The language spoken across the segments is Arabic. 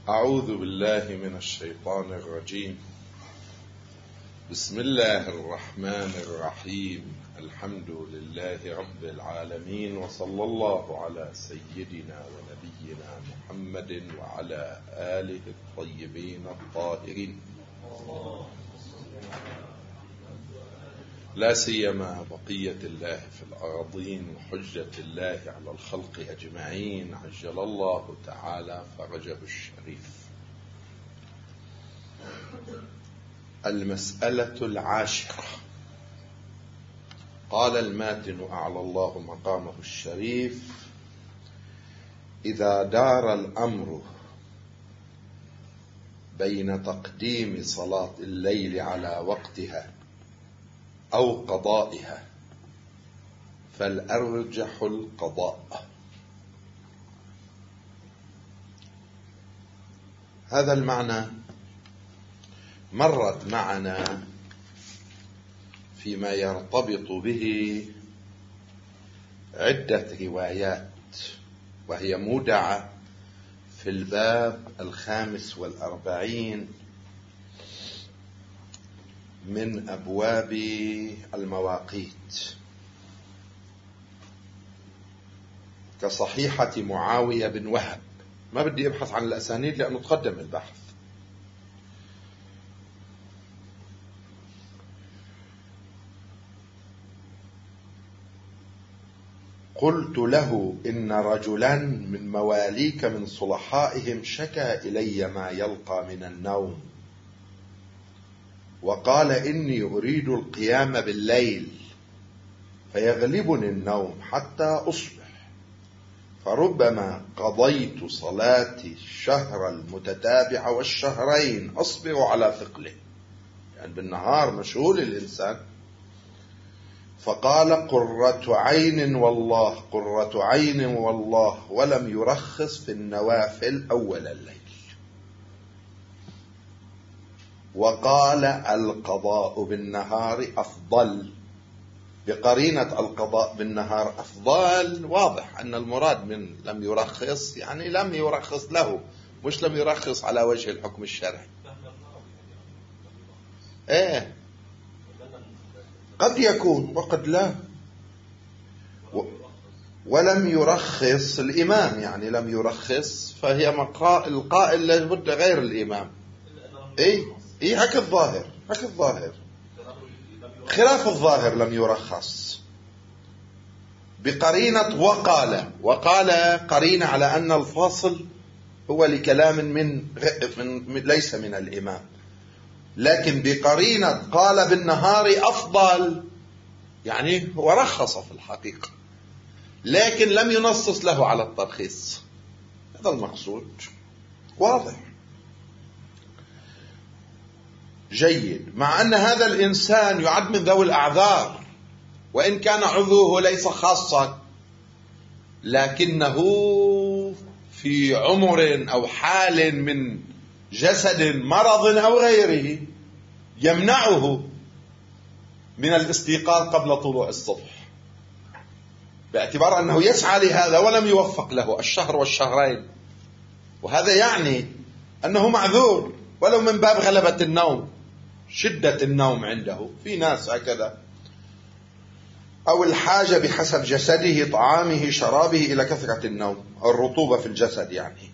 أعوذ بالله من الشيطان الرجيم. بسم الله الرحمن الرحيم. الحمد لله رب العالمين، وصلى الله على سيدنا ونبينا محمد وعلى آله الطيبين الطاهرين، لا سيما بقية الله في الأرضين وحجة الله على الخلق أجمعين، عجل الله تعالى فرجه الشريف. المسألة العاشرة. قال الماتن أعلى الله مقامه الشريف: إذا دار الأمر بين تقديم صلاة الليل على وقتها أو قضائها فالأرجح القضاء. هذا المعنى مرت معنا فيما يرتبط به عدة روايات، وهي مودعة في الباب 45 من أبواب المواقيت، كصحيحة معاوية بن وهب. ما بدي أبحث عن الأسانيد لأنه تقدم البحث. قلت له: إن رجلا من مواليك من صلحائهم شكى إلي ما يلقى من النوم، وقال: إني أريد القيام بالليل فيغلبني النوم حتى أصبح، فربما قضيت صلاتي الشهر المتتابع والشهرين أصبر على ثقله. يعني بالنهار مشغول الإنسان. فقال: قرة عين والله، قرة عين والله، ولم يرخص في النوافل أول الليل. وقال: القضاء بالنهار أفضل، بقرينة القضاء بالنهار أفضل. واضح أن المراد من لم يرخص يعني لم يرخص له، مش لم يرخص على وجه الحكم الشرعي. ايه، قد يكون وقد لا. ولم يرخص الإمام، يعني لم يرخص فهي القائل لابد غير الإمام. ايه هك الظاهر، هك الظاهر، خلاف الظاهر لم يرخص بقرينة وقال قرينة على أن الفاصل هو لكلام من ليس من الإمام، لكن بقرينة قال بالنهار أفضل، يعني هو رخص في الحقيقة لكن لم ينصص له على الترخيص. هذا المقصود. واضح. جيد. مع أن هذا الإنسان يعد من ذوي الأعذار، وإن كان عذره ليس خاصا، لكنه في عمر أو حال من جسد مرض أو غيره يمنعه من الاستيقاظ قبل طلوع الصبح، باعتبار أنه يسعى لهذا ولم يوفق له الشهر والشهرين. وهذا يعني أنه معذور، ولو من باب غلبة النوم، شدة النوم عنده، في ناس هكذا، أو الحاجة بحسب جسده، طعامه شرابه، إلى كثرة النوم، الرطوبة في الجسد يعني.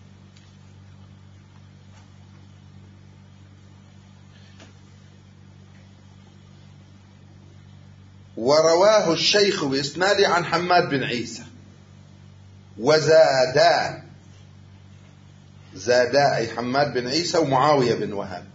ورواه الشيخ بإسناده عن حماد بن عيسى. وزادا، زادا أي حماد بن عيسى ومعاوية بن وهب.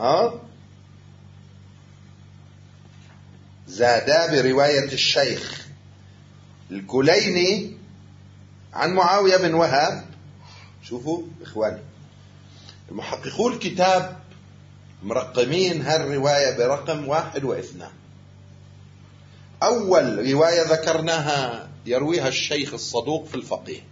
زادا برواية الشيخ الكليني عن معاوية بن وهب. شوفوا إخواني، المحققو الكتاب مرقمين هالرواية برقم 1 و2. أول رواية ذكرناها يرويها الشيخ الصدوق في الفقيه،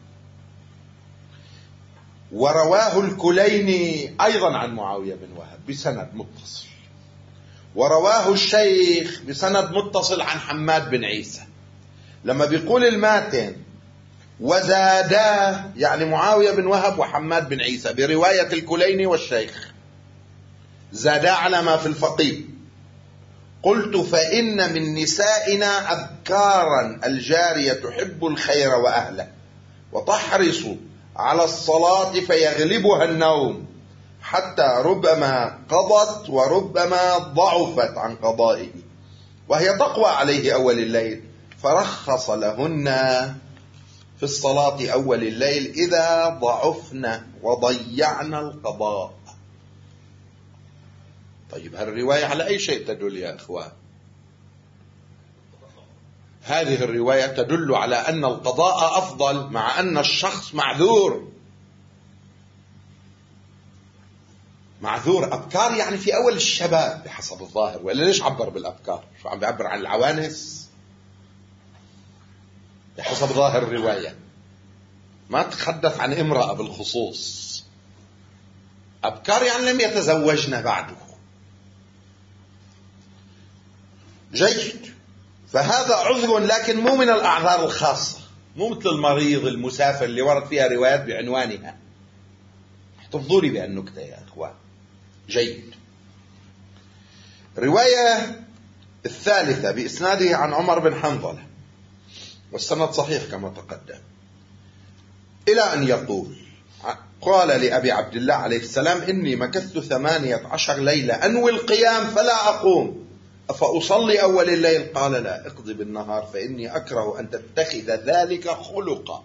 ورواه الكليني أيضا عن معاوية بن وهب بسند متصل، ورواه الشيخ بسند متصل عن حماد بن عيسى. لما بيقول الماتن وزادا يعني معاوية بن وهب وحماد بن عيسى برواية الكليني والشيخ زادا على ما في الفقيه. قلت فإن من نسائنا أذكارا الجارية تحب الخير وأهله وتحرص على الصلاة فيغلبها النوم حتى ربما قضت وربما ضعفت عن قضائه وهي تقوى عليه أول الليل، فرخص لهن في الصلاة أول الليل إذا ضعفن وضيعن القضاء. طيب هالرواية على أي شيء تدل يا إخوان؟ هذه الرواية تدل على أن القضاء أفضل مع أن الشخص معذور أبكار، يعني في أول الشباب بحسب الظاهر، ولا ليش عبر بالأبكار؟ شو عم بيعبر عن العوانس؟ بحسب ظاهر الرواية ما تحدث عن امرأة بالخصوص. أبكار يعني لم يتزوجن بعده. جيد، فهذا عذر لكن مو من الأعذار الخاصة، مو مثل المريض المسافر اللي ورد فيها روايات بعنوانها. احتفظوا لي بهالنكتة يا أخوان. جيد. رواية الثالثة بإسناده عن عمر بن حنظلة والسند صحيح كما تقدم، إلى أن يقول قال لأبي عبد الله عليه السلام إني مكثت 18 ليلة أنوي القيام فلا أقوم أفأصلي أول الليل؟ قال لا، اقضي بالنهار فإني أكره أن تتخذ ذلك خلقا.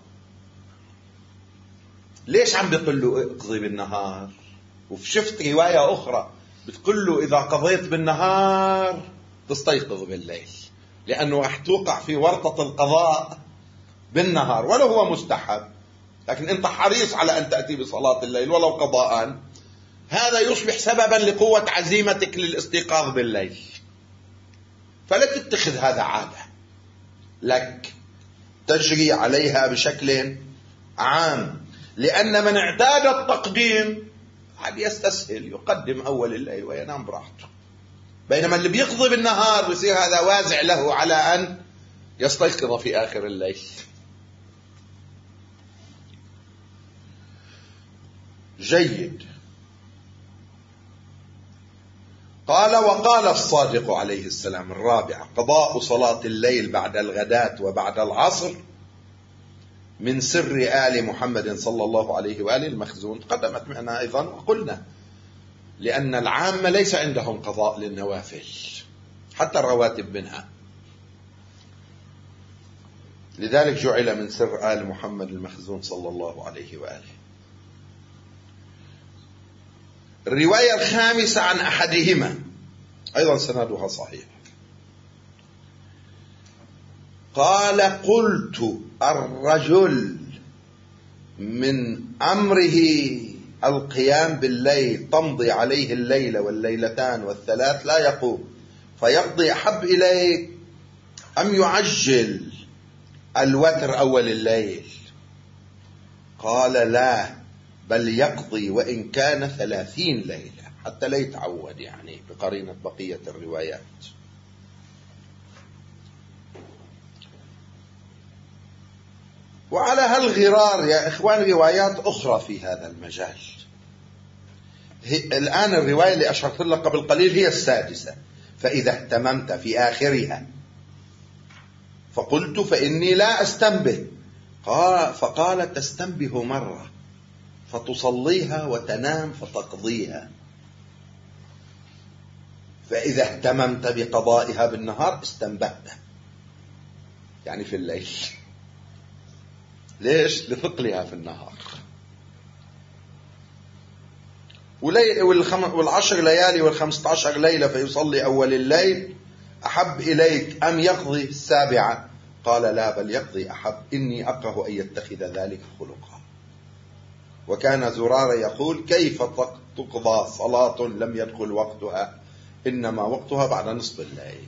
ليش عم بيقول له اقضي بالنهار؟ وشفت رواية أخرى بتقول له إذا قضيت بالنهار تستيقظ بالليل، لأنه رح توقع في ورطة القضاء بالنهار ولو هو مستحب، لكن أنت حريص على أن تأتي بصلاة الليل ولو قضاء، هذا يصبح سببا لقوة عزيمتك للاستيقاظ بالليل. فلا تتخذ هذا عادة لك تجري عليها بشكل عام، لأن من اعتاد التقديم عاد يستسهل يقدم أول الليل وينام براحته، بينما اللي بيقضي بالنهار بيصير هذا وازع له على أن يستيقظ في آخر الليل. جيد. قال وقال الصادق عليه السلام الرابعة قضاء صلاة الليل بعد الغداة وبعد العصر من سر آل محمد صلى الله عليه وآله المخزون. قدمت معنا أيضا وقلنا لأن العامة ليس عندهم قضاء للنوافل حتى الرواتب منها، لذلك جعل من سر آل محمد المخزون صلى الله عليه وآله. الرواية الخامسة عن أحدهما أيضا سندها صحيح. قال قلت الرجل من أمره القيام بالليل تمضي عليه الليلة والليلتان والثلاث لا يقوم فيقضي أحب إليك أم يعجل الوتر أول الليل؟ قال لا، بل يقضي وإن كان 30 ليلة حتى لا يتعود، يعني بقرينة بقية الروايات. وعلى هالغرار يا إخوان روايات أخرى في هذا المجال. الآن الرواية اللي أشرت لك قبل قليل هي السادسة، فإذا اهتممت في آخرها. فقلت فإني لا أستنبه، فقال تستنبه مرة فتصليها وتنام فتقضيها، فإذا اهتممت بقضائها بالنهار استنبهت، يعني في الليل. ليش؟ لثقلها في النهار. والعشر ليالي وال15 ليلة فيصلي أول الليل أحب إليك أم يقضي السابعة؟ قال لا، بل يقضي أحب، إني أكره أن يتخذ ذلك خلقا. وكان زرار يقول كيف تقضى صلاة لم يدخل وقتها، إنما وقتها بعد نصف الليل.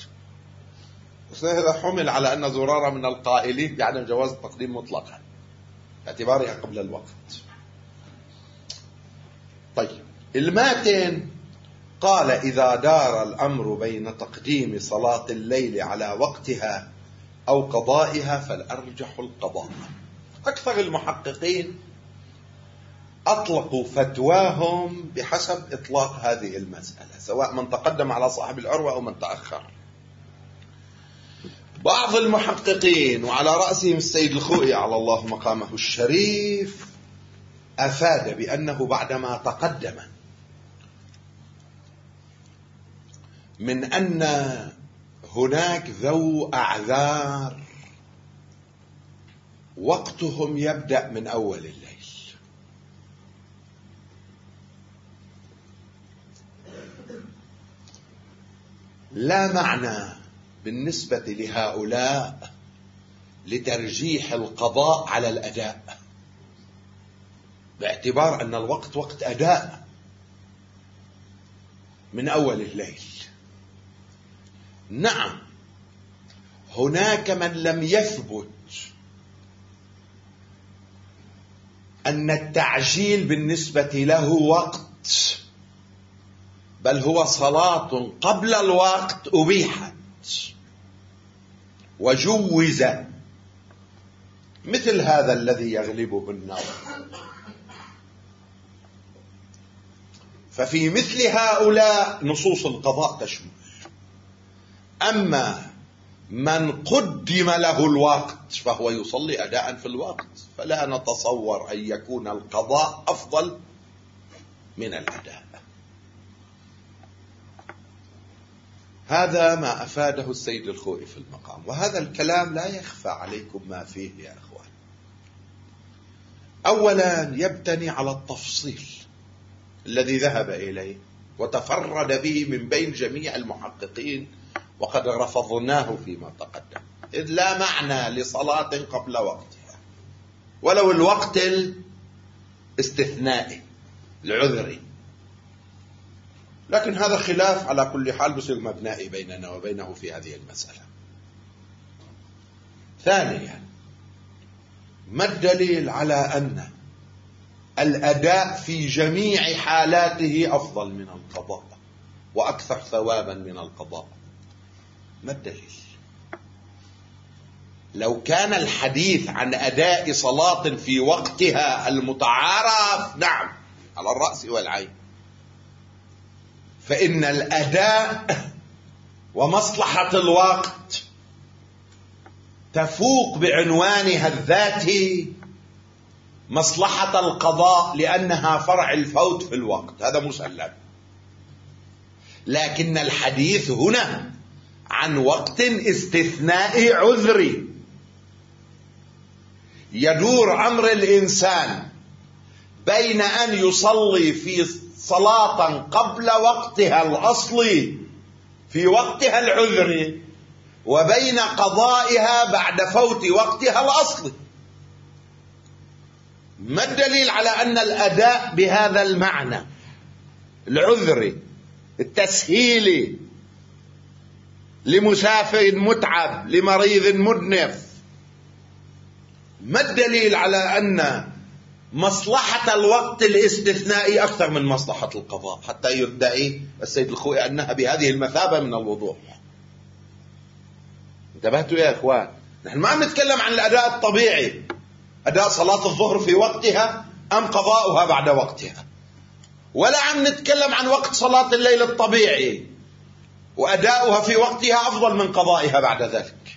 هذا حمل على أن زرار من القائلين بعدم جواز التقديم مطلقا باعتبارها قبل الوقت. طيب الماتن قال إذا دار الأمر بين تقديم صلاة الليل على وقتها أو قضائها فالأرجح القضاء. أكثر المحققين أطلقوا فتواهم بحسب إطلاق هذه المسألة، سواء من تقدم على صاحب العروة أو من تأخر. بعض المحققين وعلى رأسهم السيد الخوئي على الله مقامه الشريف أفاد بأنه بعدما تقدم من أن هناك ذو أعذار وقتهم يبدأ من أول الليل، لا معنى بالنسبة لهؤلاء لترجيح القضاء على الأداء، باعتبار أن الوقت وقت أداء من أول الليل. نعم، هناك من لم يثبت أن التعجيل بالنسبة له وقت، بل هو صلاة قبل الوقت أبيحت وجوز، مثل هذا الذي يغلبه النظر. ففي مثل هؤلاء نصوص القضاء تشمل. أما من قدم له الوقت فهو يصلي أداء في الوقت، فلا نتصور أن يكون القضاء أفضل من الأداء. هذا ما أفاده السيد الخوئي في المقام، وهذا الكلام لا يخفى عليكم ما فيه يا أخوان. أولا يبتني على التفصيل الذي ذهب إليه وتفرد به من بين جميع المحققين، وقد رفضناه فيما تقدم، إذ لا معنى لصلاة قبل وقتها ولو الوقت الاستثنائي العذري، لكن هذا خلاف على كل حال بصير مبنائي بيننا وبينه في هذه المسألة. ثانيا، ما الدليل على أن الأداء في جميع حالاته أفضل من القضاء وأكثر ثوابا من القضاء؟ ما الدليل؟ لو كان الحديث عن أداء صلاة في وقتها المتعارف، نعم، على الرأس والعين، فإن الأداء ومصلحة الوقت تفوق بعنوانها الذاتي مصلحة القضاء، لأنها فرع الفوت في الوقت، هذا مسلم. لكن الحديث هنا عن وقت استثنائي عذري، يدور أمر الإنسان بين أن يصلي في صلاة قبل وقتها الأصلي في وقتها العذري، وبين قضائها بعد فوت وقتها الأصلي. ما الدليل على أن الأداء بهذا المعنى العذري التسهيلي لمسافر متعب لمريض مدنف، ما الدليل على أن مصلحة الوقت الاستثنائي أكثر من مصلحة القضاء حتى يدعي السيد الخوئي أنها بهذه المثابة من الوضوح؟ انتبهتوا يا إخوان؟ نحن ما عم نتكلم عن الأداء الطبيعي، أداء صلاة الظهر في وقتها أم قضاؤها بعد وقتها، ولا عم نتكلم عن وقت صلاة الليل الطبيعي وأداؤها في وقتها أفضل من قضائها بعد ذلك.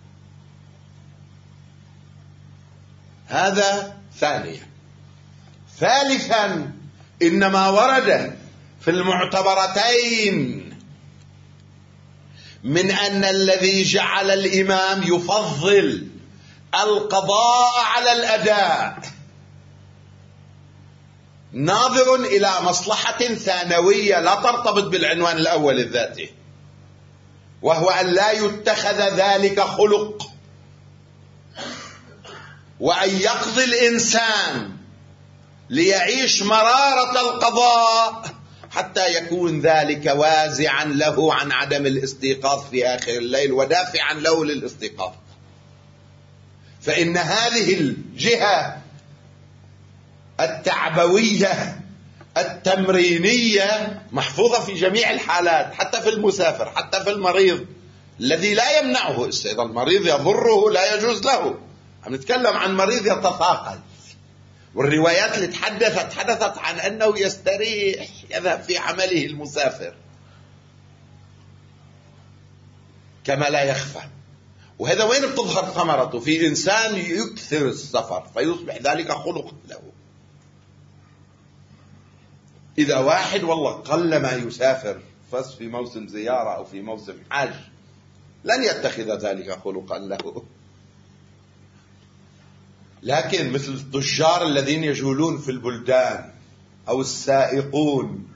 هذا ثانيا. ثالثا، إنما ورد في المعتبرتين من أن الذي جعل الإمام يفضل القضاء على الأداء ناظر إلى مصلحة ثانوية لا ترتبط بالعنوان الأول الذاتي، وهو أن لا يتخذ ذلك خلق، وأن يقضي الإنسان ليعيش مرارة القضاء حتى يكون ذلك وازعا له عن عدم الاستيقاظ في آخر الليل ودافعا له للاستيقاظ. فإن هذه الجهة التعبوية التمرينية محفوظة في جميع الحالات، حتى في المسافر، حتى في المريض الذي لا يمنعه. إذا المريض يضره لا يجوز له عم نتكلم عن مريض يتثاقل، والروايات اللي تحدثت عن أنه يستريح يذهب في عمله المسافر كما لا يخفى. وهذا وين بتظهر ثمرته؟ في إنسان يكثر السفر فيصبح ذلك خلقا له. إذا واحد والله قل ما يسافر بس في موسم زيارة أو في موسم حج لن يتخذ ذلك خلقا له. لكن مثل التجار الذين يجولون في البلدان، أو السائقون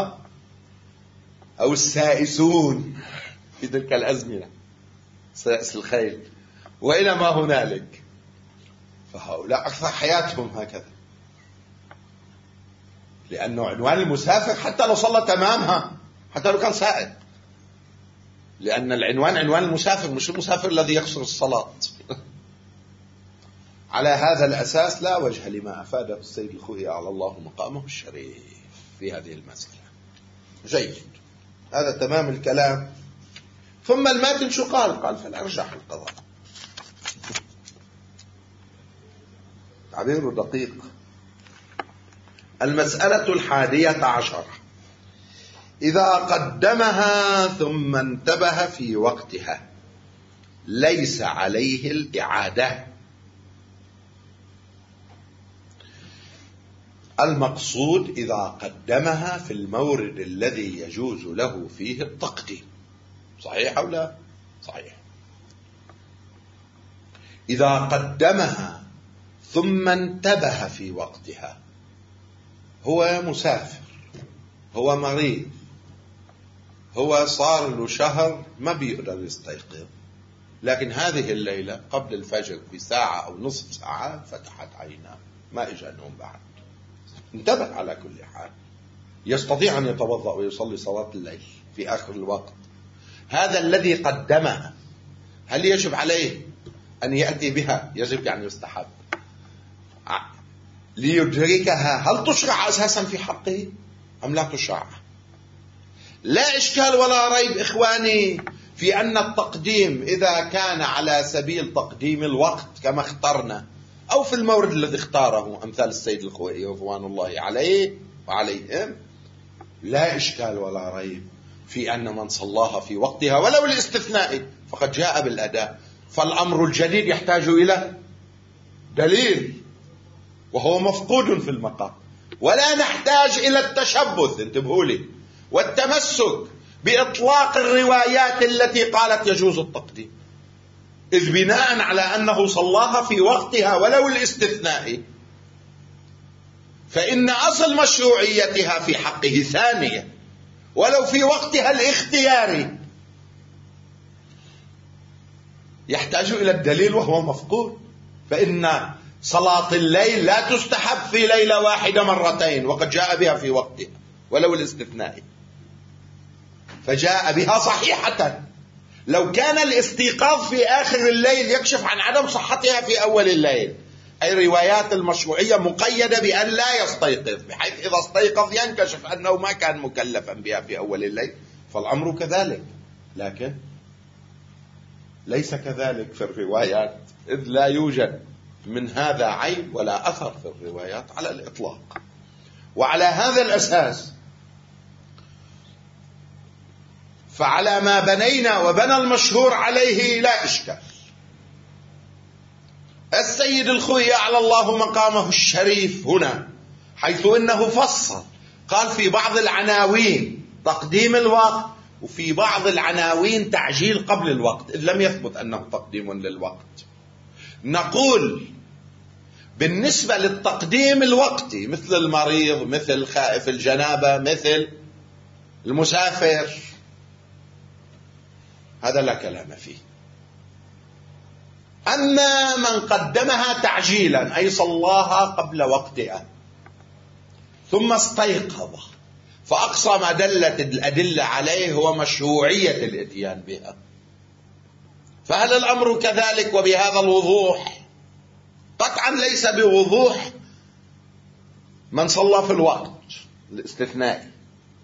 أو السائسون في تلك الأزمنة، سائس الخيل وإلى ما هنالك، فهؤلاء أكثر حياتهم هكذا، لأنه عنوان المسافر حتى لو صلى تمامها، حتى لو كان سائق، لأن العنوان عنوان المسافر مش المسافر الذي يقصر الصلاة. على هذا الأساس لا وجه لما أفاده السيد الخوئي على الله مقامه الشريف في هذه المسألة. جيد، هذا تمام الكلام. ثم الماتن شو قال فالأرجح القضاء. تعبير دقيق. المسألة 11: إذا قدمها ثم انتبه في وقتها ليس عليه الإعادة. المقصود إذا قدمها في المورد الذي يجوز له فيه التقديم. صحيح أو لا؟ صحيح. إذا قدمها ثم انتبه في وقتها، هو مسافر، هو مريض، هو صار له شهر ما بيقدر يستيقظ، لكن هذه الليلة قبل الفجر بساعة أو نصف ساعة فتحت عيناه، ما إجا نوم بعد، انتبه. على كل حال يستطيع أن يتوضأ ويصلي صلاة الليل في آخر الوقت. هذا الذي قدمها هل يجب عليه أن يأتي بها؟ يجب، يعني يستحب ليدركها. هل تشرع أساسا في حقه أم لا تشرع؟ لا إشكال ولا ريب إخواني في أن التقديم إذا كان على سبيل تقديم الوقت كما اخترنا، أو في المورد الذي اختاره أمثال السيد الخوئي رضوان الله عليه وعليهم، لا إشكال ولا ريب في أن من صلاها في وقتها ولو الاستثناء فقد جاء بالأداء. فالأمر الجديد يحتاج إلى دليل وهو مفقود في المقام، ولا نحتاج إلى التشبث، انتبهوا لي، والتمسك بإطلاق الروايات التي قالت يجوز التقديم، إذ بناء على أنه صلاها في وقتها ولو الاستثناء فإن أصل مشروعيتها في حقه ثانية ولو في وقتها الاختياري، يحتاج إلى الدليل وهو مفقود. فإن صلاة الليل لا تستحب في ليلة واحدة مرتين وقد جاء بها في وقتها ولو الاستثناء، فجاء بها صحيحة. لو كان الاستيقاظ في آخر الليل يكشف عن عدم صحتها في أول الليل، أي روايات المشروعية مقيدة بأن لا يستيقظ، بحيث إذا استيقظ ينكشف أنه ما كان مكلفا بها في أول الليل، فالأمر كذلك. لكن ليس كذلك في الروايات، إذ لا يوجد من هذا عيب ولا أثر في الروايات على الإطلاق. وعلى هذا الأساس فعلى ما بنينا وبنى المشهور عليه لا إشكال. السيد الخوئي أعلى الله مقامه الشريف هنا، حيث إنه فصل، قال في بعض العناوين تقديم الوقت وفي بعض العناوين تعجيل قبل الوقت، إذ لم يثبت أنه تقديم للوقت. نقول بالنسبة للتقديم الوقتي مثل المريض، مثل خائف الجنابة، مثل المسافر، هذا لا كلام فيه. أما من قدمها تعجيلا أي صلاها قبل وقتها ثم استيقظ، فأقصى ما دلت الأدلة عليه هو مشروعية الإتيان بها. فهل الأمر كذلك وبهذا الوضوح؟ قطعا ليس بوضوح من صلى في الوقت الاستثنائي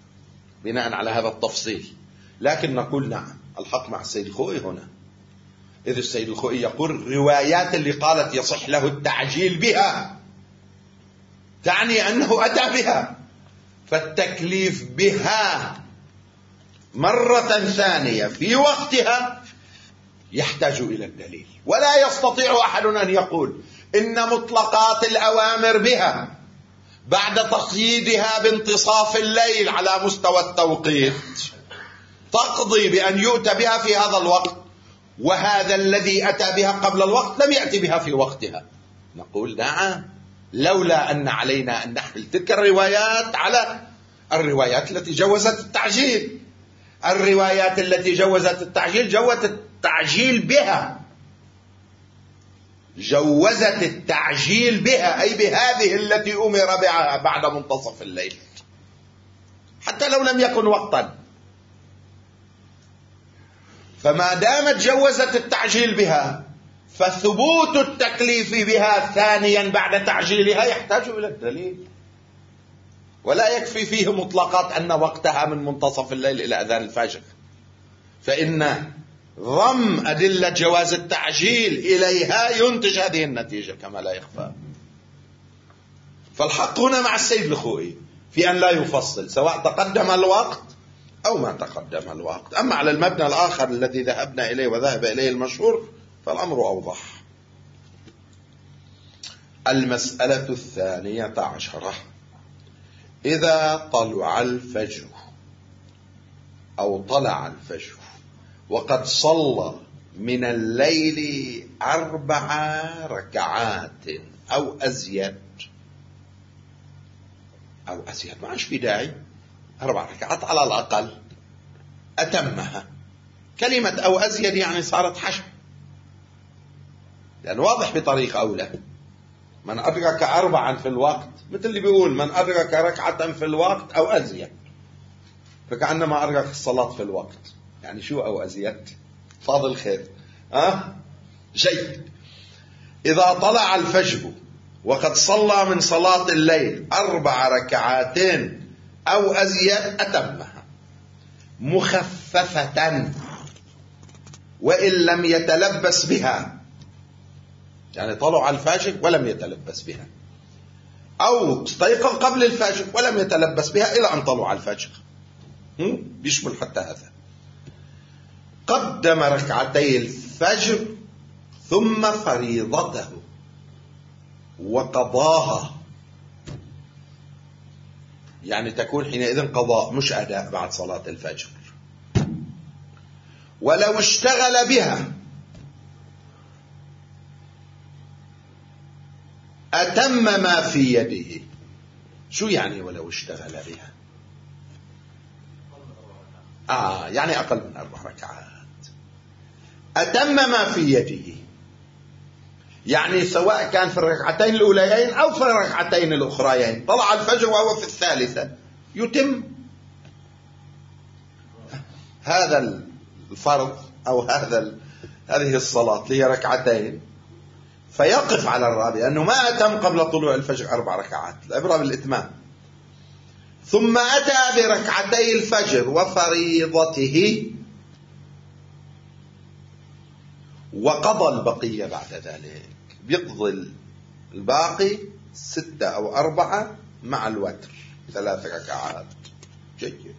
بناء على هذا التفصيل، لكن نقول نعم الحق مع السيد الخوئي هنا. إذ السيد الخوئي يقول الروايات اللي قالت يصح له التعجيل بها تعني أنه أتى بها، فالتكليف بها مرة ثانية في وقتها يحتاج إلى الدليل. ولا يستطيع أحد أن يقول إن مطلقات الأوامر بها بعد تقييدها بانتصاف الليل على مستوى التوقيت تقضي بأن يؤتى بها في هذا الوقت، وهذا الذي أتى بها قبل الوقت لم يأتي بها في وقتها. نقول نعم، لولا أن علينا أن نحمل تلك الروايات على الروايات التي جوزت التعجيل. الروايات التي جوزت التعجيل جوزت التعجيل بها، جوزت التعجيل بها أي بهذه التي أمر بها بعد منتصف الليل حتى لو لم يكن وقتا. فما دامت جوزت التعجيل بها فثبوت التكليف بها ثانيا بعد تعجيلها يحتاج إلى الدليل، ولا يكفي فيه مطلقات أن وقتها من منتصف الليل إلى أذان الفجر، فإن ضم أدلة جواز التعجيل إليها ينتج هذه النتيجة كما لا يخفى. فالحق هنا مع السيد الخوئي في أن لا يفصل سواء تقدم الوقت أو ما تقدم الوقت. أما على المبنى الآخر الذي ذهبنا إليه وذهب إليه المشهور فالأمر أوضح. المسألة 12، إذا طلع الفجر أو طلع الفجر وقد صلى من الليل 4 ركعات أو أزيد ما عادش في داعي 4 ركعات على الأقل أتمها. كلمة أو أزيد يعني صارت حشو، لأن واضح بطريق أولى من أدرك 4 في الوقت مثل اللي بيقول من أدرك ركعة في الوقت أو أزيد، فكأنما أدرك الصلاة في الوقت. يعني شو أو أزيد؟ فاضل خير. جيد. إذا طلع الفجر وقد صلى من صلاة الليل 4 ركعات أو أزيد أتمها مخففة وإن لم يتلبس بها، يعني طلع الفجر ولم يتلبس بها، أو استيقظ قبل الفجر ولم يتلبس بها إلى أن طلع الفجر، بيشمل حتى هذا. قدم ركعتي الفجر ثم فريضته وقضاها، يعني تكون حينئذ قضاء مش أداء بعد صلاة الفجر. ولو اشتغل بها أتم ما في يده. شو يعني ولو اشتغل بها؟ يعني أقل من 4 ركعات. أتم ما في يده يعني سواء كان في الركعتين الأوليين أو في الركعتين الأخريين. طلع الفجر وهو في الثالثة يتم هذا الفرض أو هذه الصلاة اللي هي ركعتين، فيقف على الرابع لأنه ما أتم قبل طلوع الفجر 4 ركعات، العبرة بالإتمام. ثم أتى بركعتي الفجر وفريضته وقضى البقية بعد ذلك، بيقضي الباقي 6 أو 4 مع الوتر 3 ركعات. جيد.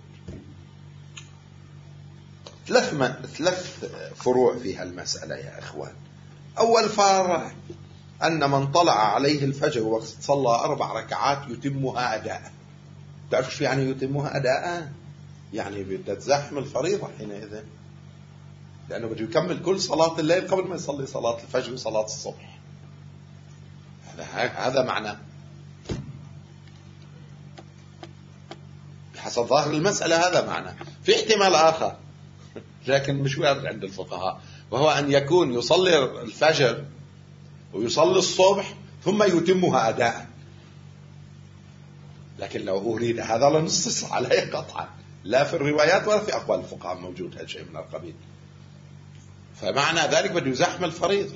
3 فروع في هالمسألة يا إخوان. أول فرع أن من طلع عليه الفجر وصلى 4 ركعات يتمها أداء. تعرف شو يعني يتمها أداء؟ يعني بدها تزاحم الفريضة حينئذ، لأنه بده يكمل كل صلاة الليل قبل ما يصلي صلاة الفجر وصلاة الصبح. هذا معنى بحسب ظاهر المسألة، هذا معنى. في احتمال آخر لكن مش وارد عند الفقهاء، وهو أن يكون يصلي الفجر ويصلي الصبح ثم يتمها أداء، لكن لو أريد هذا لنص عليه قطعا، لا في الروايات ولا في أقوال الفقهاء موجود هالشيء من القبيل. فمعنى ذلك بده يزاحم الفريضة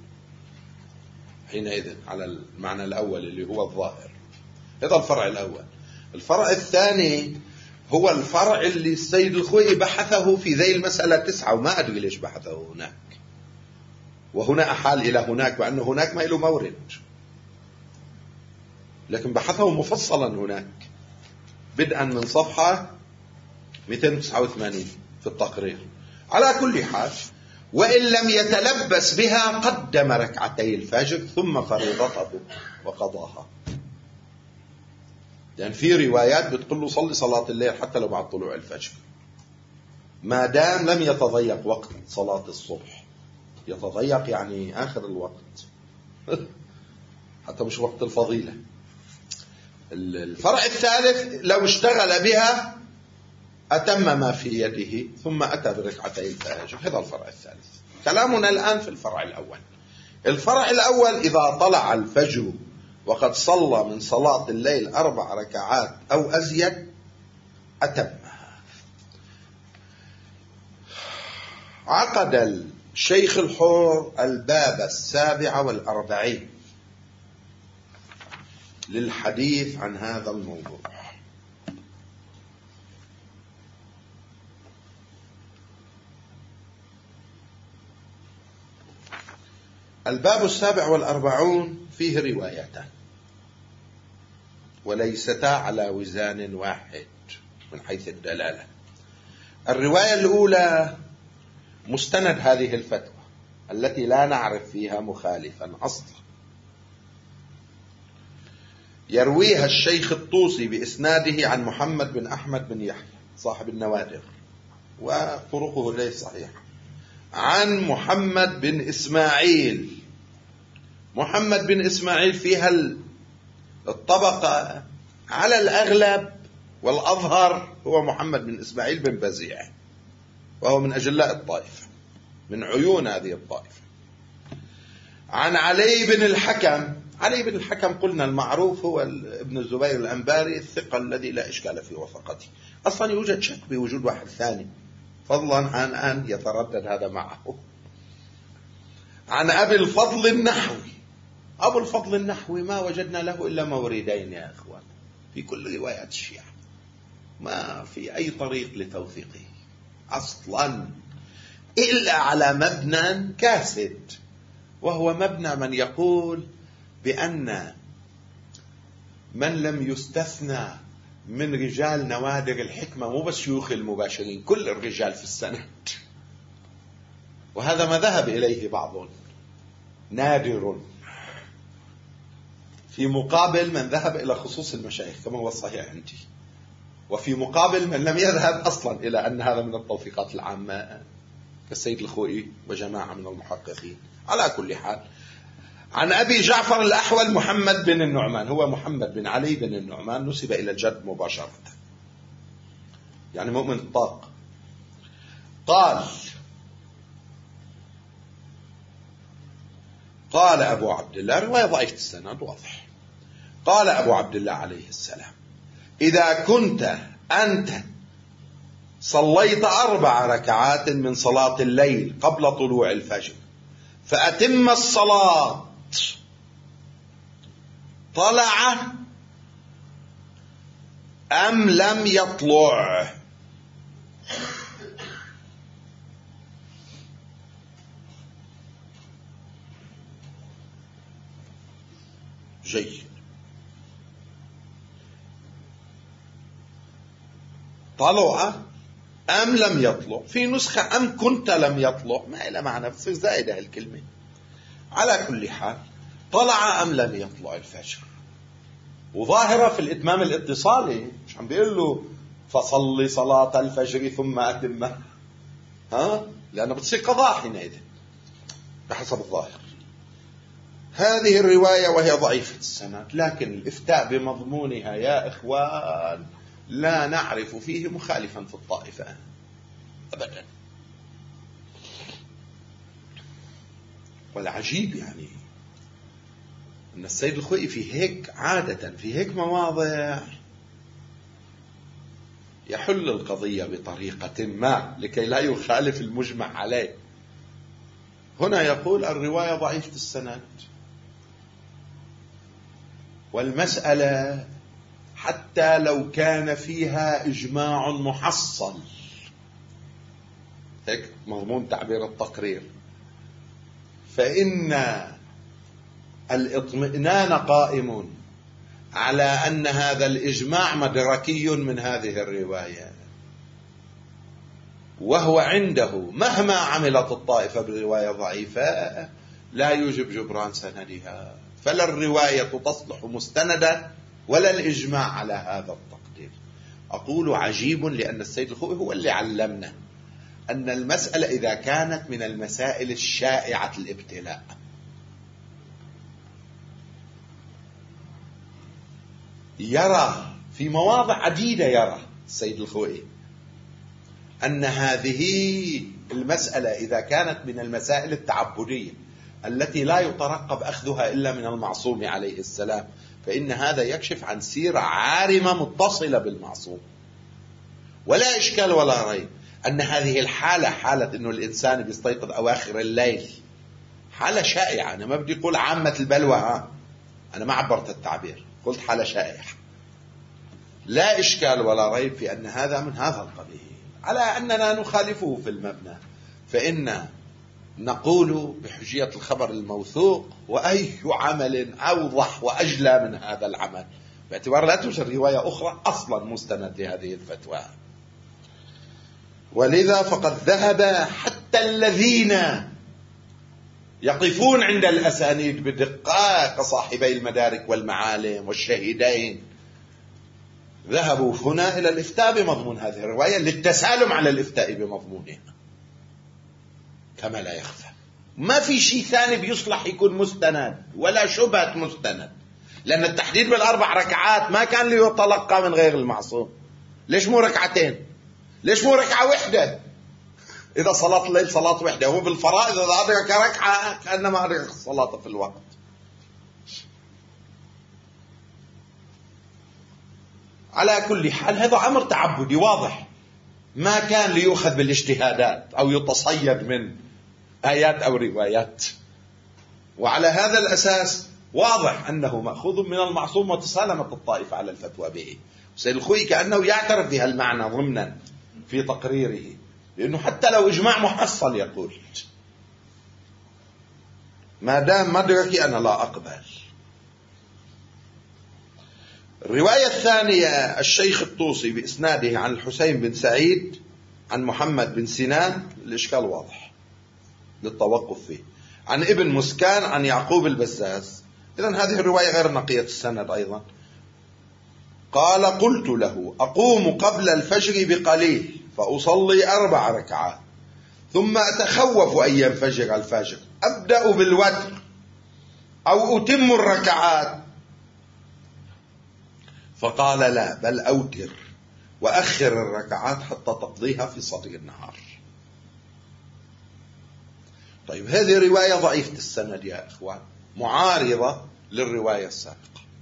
حينئذ على المعنى الأول اللي هو الظاهر. هذا الفرع الأول. الفرع الثاني هو الفرع اللي السيد الخوئي بحثه في ذي المسألة 9، وما أدري ليش بحثه هناك. وهنا أحال إلى هناك، وأنه هناك ما له مورد، لكن بحثه مفصلا هناك بدءا من صفحة 289 في التقرير. على كل حال، وإن لم يتلبس بها قدم ركعتي الفجر ثم فريضته وقضاها. لأن في روايات بتقول له صلي صلاة الليل حتى لو بعد طلوع الفجر، ما دام لم يتضيق وقت صلاة الصبح. يتضيق يعني آخر الوقت حتى مش وقت الفضيلة. الفرع الثالث لو اشتغل بها أتم ما في يده ثم أتى بركعتي الفجر. هذا الفرع الثالث. كلامنا الآن في الفرع الأول. الفرع الأول إذا طلع الفجر وقد صلى من صلاة الليل 4 ركعات أو أزيد أتم. عقد الشيخ الحر الباب 47 للحديث عن هذا الموضوع. الباب 47 فيه روايتان وليستا على وزان واحد من حيث الدلالة. الرواية الأولى مستند هذه الفتوى التي لا نعرف فيها مخالفا أصلا، يرويها الشيخ الطوسي بإسناده عن محمد بن أحمد بن يحيى صاحب النوادر وطرقه ليس صحيحة، عن محمد بن إسماعيل. محمد بن إسماعيل فيها الطبقة على الأغلب والأظهر هو محمد بن إسماعيل بن بزيع، وهو من أجلاء الطائفة، من عيون هذه الطائفة. عن علي بن الحكم. علي بن الحكم قلنا المعروف هو ابن الزبير الأنباري الثقة الذي لا إشكال في وثقته. أصلا يوجد شك بوجود واحد ثاني فضلا عن أن يتردد هذا معه. عن أبي الفضل النحوي. أبو الفضل النحوي ما وجدنا له إلا موردين يا إخوان في كل روايات الشيعة، ما في أي طريق لتوثيقه أصلا إلا على مبنى كاسد، وهو مبنى من يقول بأن من لم يستثنى من رجال نوادر الحكمة مو بس شيوخ المباشرين، كل الرجال في السند، وهذا ما ذهب إليه بعض نادر، في مقابل من ذهب إلى خصوص المشايخ كما هو الصحيح عندي، وفي مقابل من لم يذهب أصلا إلى أن هذا من التوثيقات العامة كالسيد الخوئي وجماعة من المحققين. على كل حال، عن أبي جعفر الأحول محمد بن النعمان، هو محمد بن علي بن النعمان، نسب إلى الجد مباشرة، يعني مؤمن الطاق. قال أبو عبد الله، رواية ضعيفة السند واضح، قال أبو عبد الله عليه السلام: إذا كنت أنت صليت 4 ركعات من صلاة الليل قبل طلوع الفجر فأتم الصلاة، طلع أم لم يطلع؟ جيد. طلع أم لم يطلع. في نسخة أم كنت لم يطلع، ما إلى معنى، بتصير زائدة الكلمة. على كل حال، طلع أم لم يطلع الفجر، وظاهرة في الإتمام الاتصالي، مش عم بيقول له فصلي صلاة الفجر ثم أتمها، لأنه بتصير قضاء حينئذ بحسب الظاهر. هذه الرواية وهي ضعيفة السند، لكن الإفتاء بمضمونها يا إخوان لا نعرف فيه مخالفا في الطائفة أبدا. والعجيب يعني أن السيد الخوئي في هيك عادة في هيك مواضع يحل القضية بطريقة ما لكي لا يخالف المجمع عليه. هنا يقول الرواية ضعيفة السند، والمسألة حتى لو كان فيها إجماع محصل، هيك مضمون تعبير التقرير، فإن الاطمئنان قائم على أن هذا الإجماع مدركي من هذه الرواية، وهو عنده مهما عملت الطائفة برواية ضعيفة لا يوجب جبران سندها، فلا الرواية تصلح مستندا ولا الإجماع على هذا التقدير. أقول عجيب لأن السيد الخوئي هو اللي علمنا أن المسألة إذا كانت من المسائل الشائعة الابتلاء يرى في مواضع عديدة، يرى السيد الخوئي أن هذه المسألة إذا كانت من المسائل التعبدية التي لا يترقب أخذها إلا من المعصوم عليه السلام، فإن هذا يكشف عن سيرة عارمة متصلة بالمعصوم. ولا إشكال ولا ريب أن هذه الحالة، حالة أنه الإنسان بيستيقظ أواخر الليل، حالة شائعة. أنا ما بدي أقول عامة البلوى، أنا ما عبرت التعبير، قلت حالة شائعة. لا إشكال ولا ريب في أن هذا من هذا القبيل، على أننا نخالفه في المبنى، فإن نقول بحجية الخبر الموثوق، وأي عمل أوضح وأجلى من هذا العمل، باعتبار لا توجد رواية أخرى أصلا مستند لهذه الفتوى. ولذا فقد ذهب حتى الذين يقفون عند الأسانيد بدقة كصاحبي المدارك والمعالم والشهيدين، ذهبوا هنا إلى الإفتاء بمضمون هذه الرواية للتسالم على الإفتاء بمضمونها كما لا يخفى. ما في شيء ثاني بيصلح يكون مستند ولا شبهة مستند، لأن التحديد بالأربع ركعات ما كان ليتلقى من غير المعصوم. ليش مو ركعتين؟ ليش مو ركعة واحدة؟ إذا صلاة الليل صلاة واحدة، هو بالفرائض إذا أدرك ركعة كأنما أدرك الصلاة في الوقت. على كل حال هذا أمر تعبدي واضح، ما كان ليؤخذ بالاجتهادات أو يتصيد من آيات أو روايات. وعلى هذا الأساس واضح أنه مأخوذ من المعصوم، وتسالمت الطائفة على الفتوى به. سيد الخوئي كأنه يعترف بها المعنى ضمنا في تقريره، لأنه حتى لو إجماع محصل يقول ما دام مدركي أنا لا أقبل. الرواية الثانية الشيخ الطوسي بإسناده عن الحسين بن سعيد عن محمد بن سنان، الإشكال واضح للتوقف فيه، عن ابن مسكان عن يعقوب البزاز. إذن هذه الرواية غير نقية السند أيضا. قال قلت له أقوم قبل الفجر بقليل فأصلي 4 ركعات ثم أتخوف أن ينفجر الفجر، أبدأ بالوتر أو أتم الركعات؟ فقال لا، بل أوتر وأخر الركعات حتى تقضيها في صدر النهار. طيب هذه رواية ضعيفة السند يا إخوان، معارضة للرواية السابقة،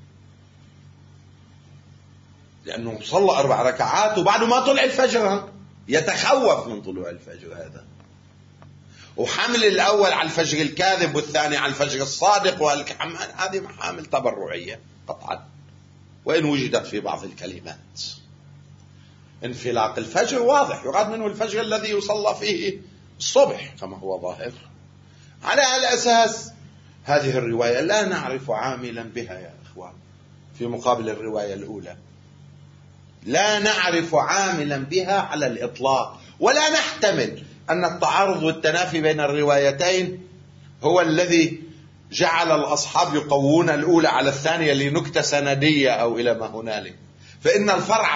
لأنه صلى 4 ركعات وبعد ما طلع الفجر يتخوف من طلوع الفجر هذا، وحمل الأول على الفجر الكاذب والثاني على الفجر الصادق، هذه محامل تبرعية قطعا، وإن وجدت في بعض الكلمات. انفلاق الفجر واضح، يراد منه الفجر الذي يصلى فيه الصبح كما هو ظاهر. على الأساس هذه الرواية لا نعرف عاملا بها يا إخوان، في مقابل الرواية الأولى لا نعرف عاملا بها على الإطلاق، ولا نحتمل أن التعارض والتنافي بين الروايتين هو الذي جعل الأصحاب يقوون الأولى على الثانية لنكتة سندية أو إلى ما هنالك. فإن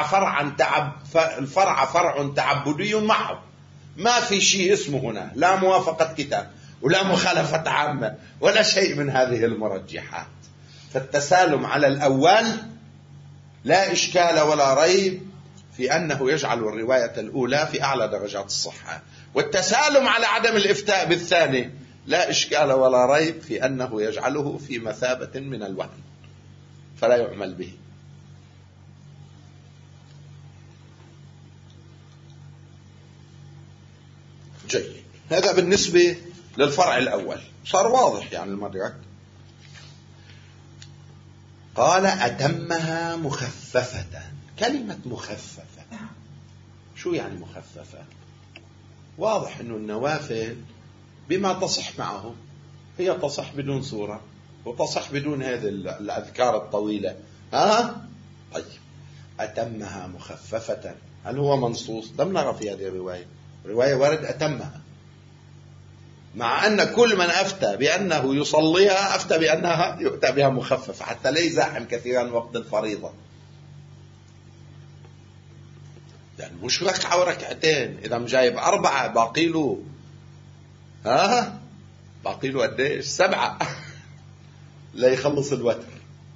الفرع فرع تعبدي محض، ما في شيء اسمه هنا لا موافقة كتاب ولا مخالفة عامة ولا شيء من هذه المرجحات. فالتسالم على الأول لا إشكال ولا ريب في أنه يجعل الرواية الأولى في أعلى درجات الصحة، والتسالم على عدم الإفتاء بالثاني لا إشكال ولا ريب في أنه يجعله في مثابة من الوهن، فلا يعمل به. جيد، هذا بالنسبة للفرع الأول صار واضح يعني المدرك. قال أتمها مخففة. كلمة مخففة شو يعني مخففة؟ واضح أنه النوافل بما تصح معه هي تصح بدون سورة وتصح بدون هذه الأذكار الطويلة. طيب أتمها مخففة، هل هو منصوص؟ لم نرى في هذه الرواية. رواية ورد أتمها، مع أن كل من أفتى بأنه يصليها أفتى بأنها يؤتى بها مخففة حتى لا يزاحم كثيرا وقت الفريضة. يعني مش ركعة وركعتين، إذا مجايب 4 باقي له باقي له قديش؟ 7 لا يخلص الوتر.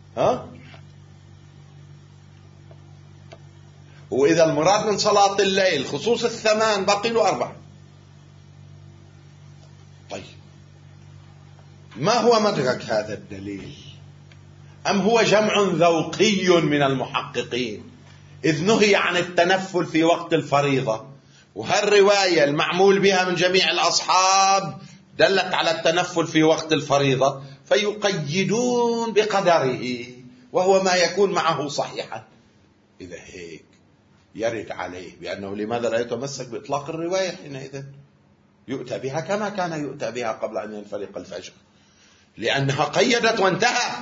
وإذا المراد من صلاة الليل خصوص 8 باقي له 4. طيب ما هو مدرك هذا الدليل؟ أم هو جمع ذوقي من المحققين، إذ نهي عن التنفل في وقت الفريضة، وهالرواية المعمول بها من جميع الأصحاب دلت على التنفل في وقت الفريضة، فيقيدون بقدره وهو ما يكون معه صحيحا. إذا هيك يرد عليه بأنه لماذا لا يتمسك بإطلاق الرواية حينئذ؟ يؤتى بها كما كان يؤتى بها قبل أن ينفلق الفجر، لأنها قيدت وانتهى.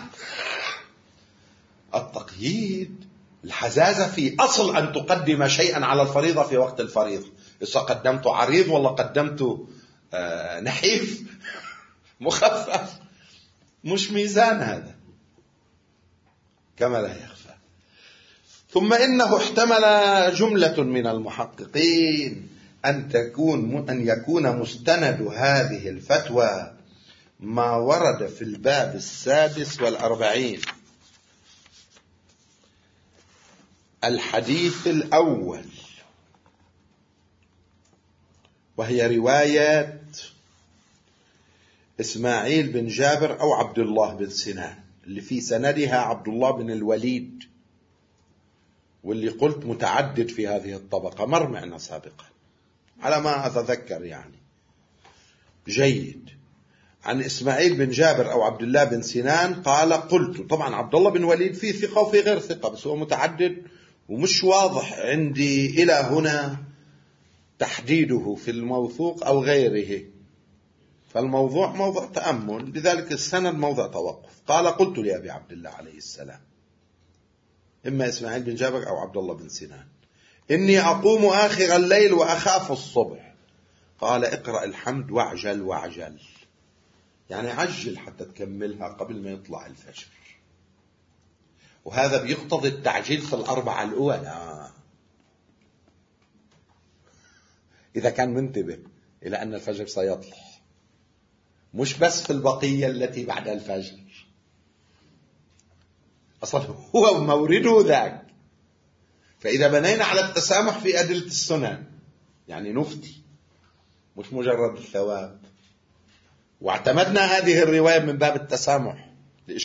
التقييد الحزازة في أصل أن تقدم شيئا على الفريضة في وقت الفريضة. إذا قدمت عريض ولا قدمت نحيف مخفف، مش ميزان هذا كما لا يخفى. ثم إنه احتمل جملة من المحققين أن يكون مستند هذه الفتوى ما ورد في الباب 46 الحديث الأول، وهي رواية إسماعيل بن جابر أو عبد الله بن سنان، اللي في سندها عبد الله بن الوليد، واللي قلت متعدد في هذه الطبقة، مر معنا سابقا على ما أتذكر يعني. جيد. عن إسماعيل بن جابر أو عبد الله بن سنان قال قلت، طبعا عبد الله بن وليد فيه ثقة وفيه غير ثقة، بس هو متعدد ومش واضح عندي إلى هنا تحديده في الموثوق أو غيره، فالموضوع موضع تأمل، لذلك السند موضع توقف. قال قلت لأبي عبد الله عليه السلام، إما إسماعيل بن جابر أو عبد الله بن سنان، إني أقوم آخر الليل وأخاف الصبح. قال اقرأ الحمد واعجل واعجل، يعني عجل حتى تكملها قبل ما يطلع الفجر. وهذا بيقتضي التعجيل في 4 الأولى إذا كان منتبه إلى أن الفجر سيطلع، مش بس في البقية التي بعد الفجر. أصلا هو مورده ذاك. فإذا بنينا على التسامح في أدلة السنن يعني نفتي، مش مجرد الثواب، واعتمدنا هذه الرواية من باب التسامح